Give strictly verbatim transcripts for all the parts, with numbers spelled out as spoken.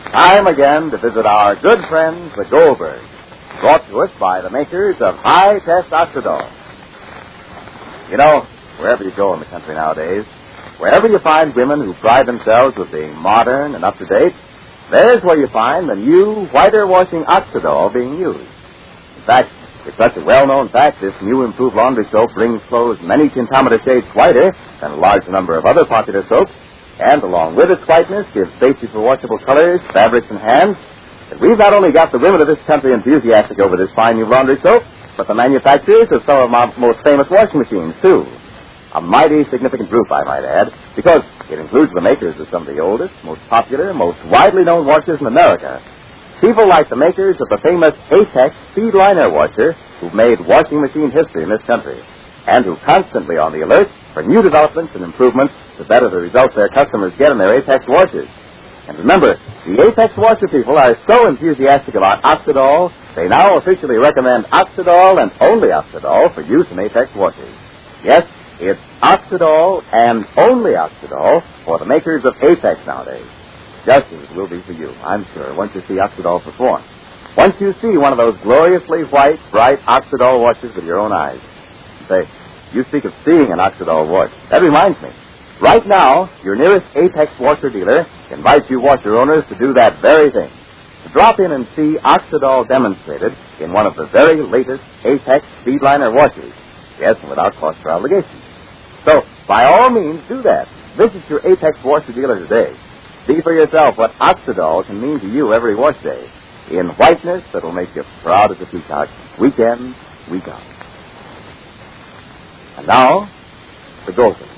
Time again to visit our good friends, the Goldbergs, brought to us by the makers of high-test Oxidol. You know, wherever you go in the country nowadays, wherever you find women who pride themselves with being modern and up-to-date, there's where you find the new, whiter-washing Oxidol being used. In fact, it's such a well-known fact this new improved laundry soap brings clothes many tintometer shades whiter than a large number of other popular soaps, and along with its whiteness gives safety for washable colors, fabrics, and hands, that we've not only got the women of this country enthusiastic over this fine new laundry soap, but the manufacturers of some of our most famous washing machines, too. A mighty significant group, I might add, because it includes the makers of some of the oldest, most popular, most widely known washers in America. People like the makers of the famous Apex Speed Liner washer, who've made washing machine history in this country, and who constantly on the alert for new developments and improvements to better the results their customers get in their Apex washers. And remember, the Apex washer people are so enthusiastic about Oxidol, they now officially recommend Oxidol and only Oxidol for use in Apex washers. Yes, it's Oxidol and only Oxidol for the makers of Apex nowadays. Just as it will be for you, I'm sure, once you see Oxidol perform. Once you see one of those gloriously white, bright Oxidol washers with your own eyes. Say, you speak of seeing an Oxidol wash. That reminds me. Right now, your nearest Apex washer dealer invites you washer owners to do that very thing. To drop in and see Oxidol demonstrated in one of the very latest Apex Speedliner washers. Yes, and without cost or obligation. So, by all means, do that. Visit your Apex washer dealer today. See for yourself what Oxidol can mean to you every wash day. In whiteness that'll make you proud as a peacock, week in, week out. And now, the Goldbergs.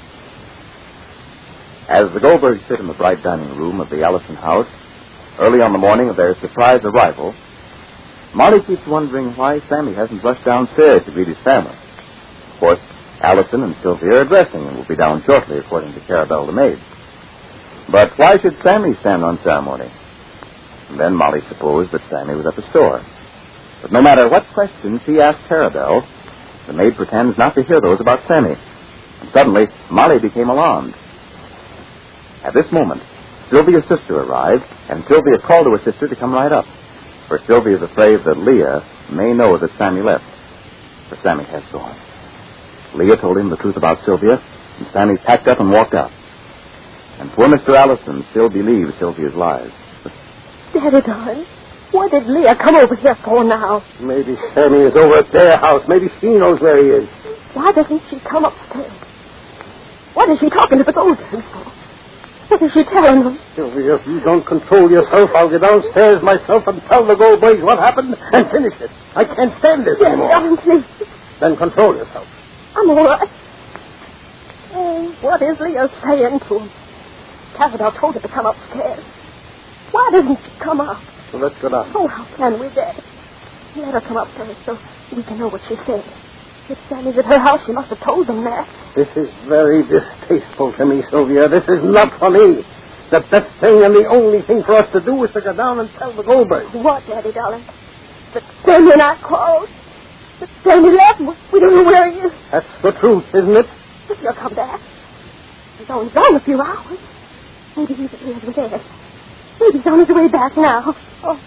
As the Goldbergs sit in the bright dining room of the Allison house, early on the morning of their surprise arrival, Molly keeps wondering why Sammy hasn't rushed downstairs to greet his family. Of course, Allison and Sylvia are dressing and will be down shortly, according to Carabelle the maid. But why should Sammy stand on ceremony? And then Molly supposed that Sammy was at the store. But no matter what questions he asked Carabelle, the maid pretends not to hear those about Sammy. And suddenly, Molly became alarmed. At this moment, Sylvia's sister arrived, and Sylvia called to her sister to come right up. For Sylvia is afraid that Leah may know that Sammy left. For Sammy has gone. Leah told him the truth about Sylvia, and Sammy packed up and walked out. And poor Mister Allison still believes Sylvia's lies. Daddy, darling, what did Leah come over here for now? Maybe Sammy is over at their house. Maybe she knows where he is. Why doesn't she come upstairs? What is she talking to the Goldbergs for? What is she telling them? Sylvia, if you don't control yourself, I'll get downstairs myself and tell the Goldbergs what happened and finish it. I can't stand this Daddy, anymore. darling, please. Then control yourself. I'm all right. Oh, what is Leah saying to him? Cavanaugh told her to come upstairs. Why doesn't she come up? So let's go down. Oh, how can we, Dad? Let her come upstairs so we can know what she said. If Sammy's at her house, she must have told them that. This is very distasteful to me, Sylvia. This is not for me. The best thing and the only thing for us to do is to go down and tell the Goldbergs. What, Daddy, darling? That Sammy and I quarreled. That Sammy left. We don't know where he is. That's the truth, isn't it? But he'll come back. He's only gone a few hours. Maybe he's at Leah's with Ed. Maybe he's on his way back now. Oh.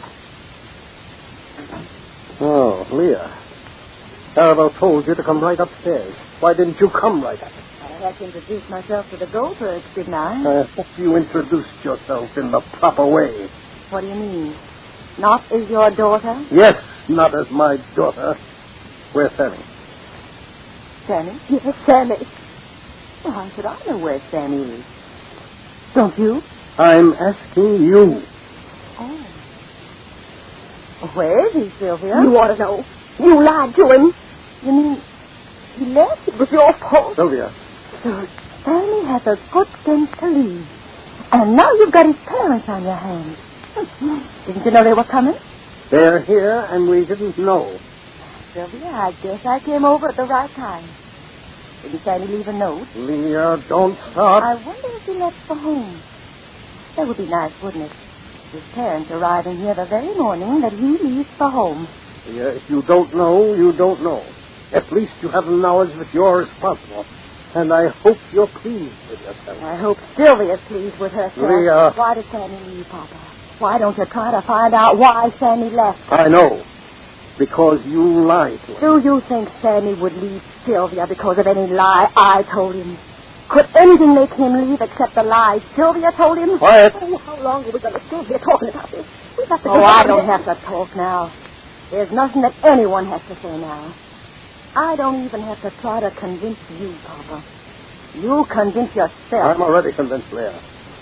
Oh, Leah. Carabelle told you to come right upstairs. Why didn't you come right up? I had to introduce myself to the Goldbergs, didn't I? I hope you introduced yourself in the proper way. What do you mean? Not as your daughter? Yes, not as my daughter. Where's Sammy? Sammy? Yes, Sammy. Well, how should I know where Sammy is? Don't you? I'm asking you. Oh. Where is he, Sylvia? You ought to know. You lied to him. You mean he left? It was your fault. Sylvia. So Sammy has a good sense to leave. And now you've got his parents on your hands. Didn't you know they were coming? They're here, and we didn't know. Sylvia, I guess I came over at the right time. Didn't Sammy leave a note? Leah, don't start. I wonder if he left for home. That would be nice, wouldn't it? His parents arriving here the very morning that he leaves for home. Leah, if you don't know, you don't know. At least you have the knowledge that you're responsible. And I hope you're pleased with yourself. I hope Sylvia's pleased with herself. Leah. Why did Sammy leave, Papa? Why don't you try to find out why Sammy left? I know. Because you lied to him. Do you think Sammy would leave Sylvia because of any lie I told him? Could anything make him leave except the lie Sylvia told him? Quiet. Oh, how long are we going to stand here talking about this? We've got to Oh, I don't have to talk now. There's nothing that anyone has to say now. I don't even have to try to convince you, Papa. You convince yourself. I'm already convinced, Leah.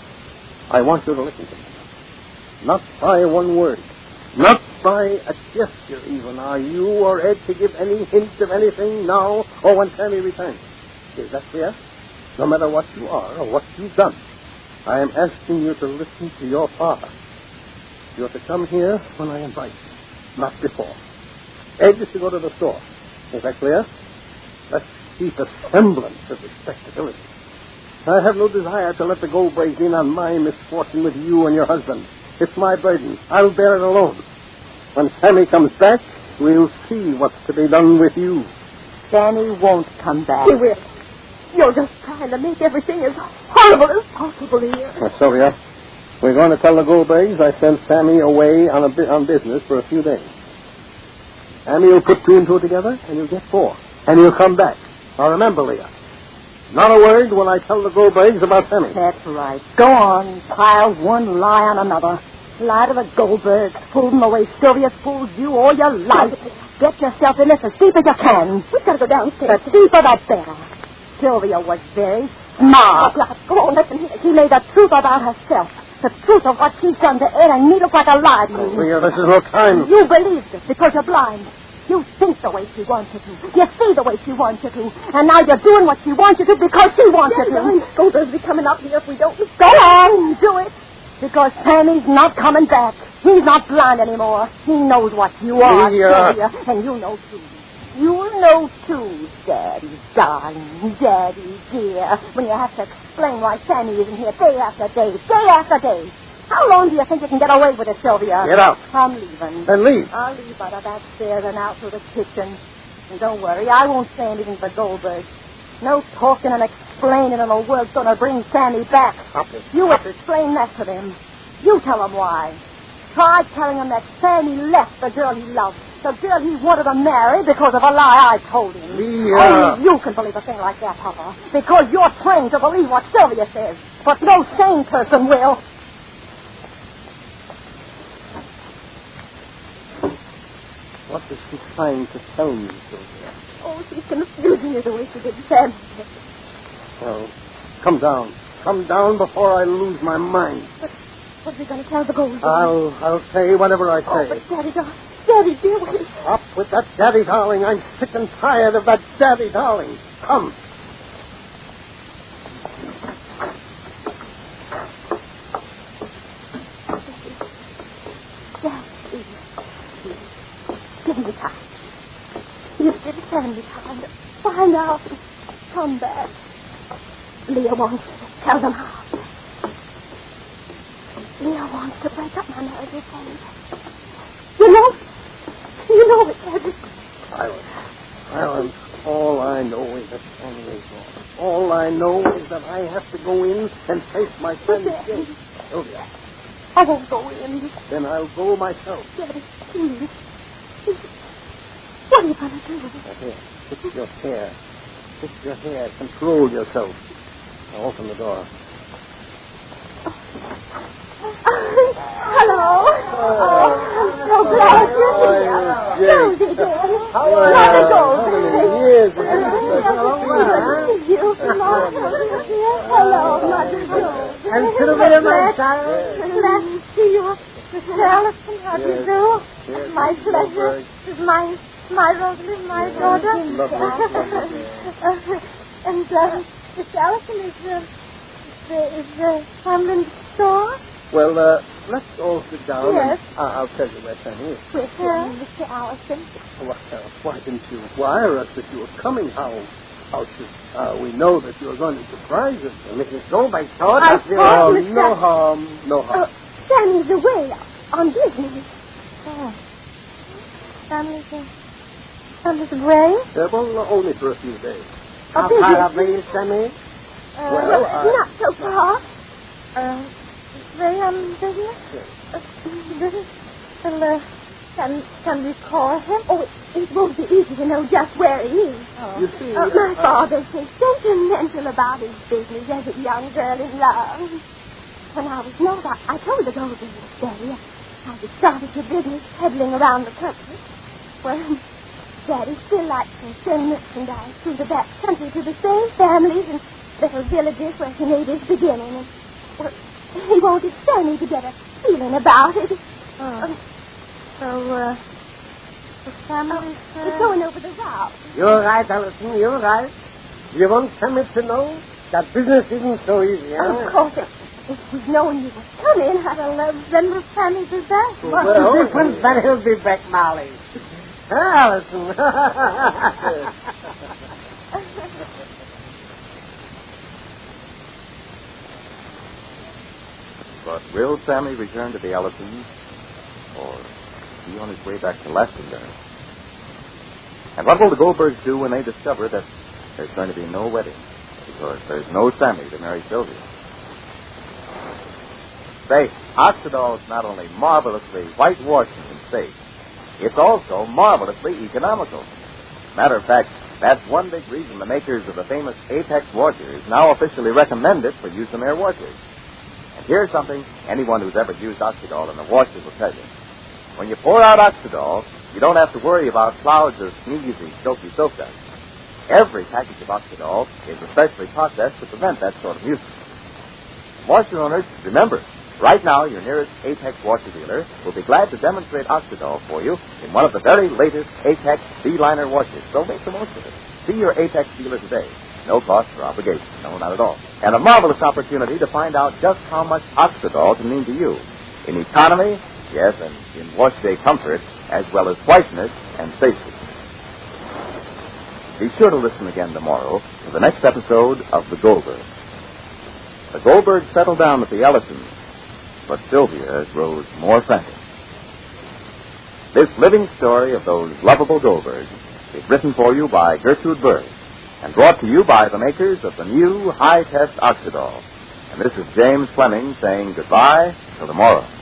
I want you to listen to me. Not by one word. Not by a gesture, even, are you or Ed to give any hint of anything now or when Sammy returns. Is that clear? No matter what you are or what you've done, I am asking you to listen to your father. You're to come here when I invite you, not before. Ed is to go to the store. Is that clear? Let's keep a semblance of respectability. I have no desire to let the Goldbergs in on my misfortune with you and your husband. It's my burden. I'll bear it alone. When Sammy comes back, we'll see what's to be done with you. Sammy won't come back. He will. You're just trying to make everything as horrible as possible here. Now, Sylvia, we're going to tell the Goldbergs I sent Sammy away on, a bu- on business for a few days. Sammy will put two and two together, and you'll get four. And he'll come back. Now, remember, Leah, not a word when I tell the Goldbergs about Sammy. That's right. Go on. Pile one lie on another. Lie to the Goldbergs. Fool them the way Sylvia's fooled you all your life. Get yourself in this as deep as you can. We've got to go downstairs. The deeper the better. Sylvia was very smart. Oh, go on, listen here. She made the truth about herself. The truth of what she's done to Ed, and me look like a lie to you. Leah, this is no time. You believed it because you're blind. You think the way she wants you to. You see the way she wants you to. And now you're doing what she wants you to because she wants Daddy, you to. darling, Goldberg's be coming up here if we don't. Go on, do it. Because Sammy's not coming back. He's not blind anymore. He knows what you are, Leah. Sylvia. And you know, too. You know, too, Daddy, darling, Daddy, dear, when you have to explain why Sammy isn't here day after day, day after day. How long do you think you can get away with it, Sylvia? Get out. I'm leaving. Then leave. I'll leave out of that stairs and out through the kitchen. And don't worry, I won't say anything for Goldberg. No talking and explaining in the world's going to bring Sammy back. Stop it. You explain that to them. You tell them why. Try telling them that Sammy left the girl he loved, the girl he wanted to marry because of a lie I told him. Leah. Only you can believe a thing like that, Papa, because you're trained to believe what Sylvia says. But no sane person will. What is she trying to tell me, Sylvia? Oh, she's confusing you the way she did Sam. Well, come down. Come down before I lose my mind. But what are we going to tell the Goldbergs? I'll I'll say whatever I Oh, say. but Daddy, darling, Daddy, dear, wait. Up with that daddy darling. I'm sick and tired of that daddy darling. Come. Daddy, please, please, give me time. You give Sandy time to find out and come back. Leah wants to tell them how. Leah wants to break up my marriage with Sandy. You know, you know it, Daddy. Silence. Silence. All I know is that Sammy is wrong. All I know is that I have to go in and face my friend's Daddy, gate. Sylvia. I won't go in. Then I'll go myself. Daddy, please. What are you going to do? Now, here. Fix your hair. Fix your hair. Control yourself. Now open the door. Hello. Oh, I'm so glad you're here. Susie, dear. How are you? Not at all. How many years have you been Good to see you. Hello, Mother Joe. And Sylvia, my child. Glad to see you. Mister Allison, how do you Yes. do? Yes, My Miss pleasure. Goldberg. This is my, my Rosalie, my Yes, daughter. lovely, lovely. Uh, and, uh, Mister Allison is, uh, is, is, uh, from the store? Well, uh, let's all sit down. Yes. And I- I'll tell you where Sammy is. With, uh, Mister Allison. What, uh, why didn't you wire us that you were coming? How, how should uh, we know that you were going to surprise us? Missus Goldberg thought I that you thought- Oh, Mister no harm, no Uh, harm. Sammy's away on business. Oh. Sammy's, uh, Sammy's away? Uh, well, only for a few days. How business. far away is Sammy? Uh, Well, I- not so far. Uh, The, um, business? Uh, business? Well, uh, can, can we call him? Oh, it, it won't be easy to know just where he is. You see... Uh, my uh, father's so sentimental about his business as a young girl in love. When I was not, I, I told the Goldberg Daddy I had started your business peddling around the country. Well, Daddy still likes to send merchandise through the back country to the same families and little villages where he made his beginning. And, well, he wanted Sammy to get a feeling about it. Oh. Um, So, uh, the family's... uh, Uh... it's going over the route. You're right, Allison, you're right. You want Sammy to know that business isn't so easy, huh? Of course, if, if we'd known you were coming, I'd have loved them with Sammy to that. What's the difference that he'll be back, Molly? Huh, Allison? But will Sammy return to the Ellisons? Or is he on his way back to Lestendale? And what will the Goldbergs do when they discover that there's going to be no wedding? Because there's no Sammy to marry Sylvia. Say, Oxydol's not only marvelously whitewashed and safe, it's also marvelously economical. Matter of fact, that's one big reason the makers of the famous Apex washers now officially recommend it for use in their washers. And here's something anyone who's ever used Oxydol in the washer will tell you. When you pour out Oxydol, you don't have to worry about clouds of sneezy, choky soap dust. Every package of Oxydol is especially processed to prevent that sort of nuisance. Washer owners, remember, right now your nearest Apex washer dealer will be glad to demonstrate Oxydol for you in one of the very latest Apex B-liner washers. So make the most of it. See your Apex dealer today. No cost or obligation. No, not at all. And a marvelous opportunity to find out just how much Oxydol can mean to you. In economy, yes, and in wash day comfort, as well as whiteness and safety. Be sure to listen again tomorrow to the next episode of The Goldbergs. The Goldbergs settle down with the Ellisons, but Sylvia grows more frantic. This living story of those lovable Goldbergs is written for you by Gertrude Berg and brought to you by the makers of the new high-test Oxydol. And this is James Fleming saying goodbye till tomorrow.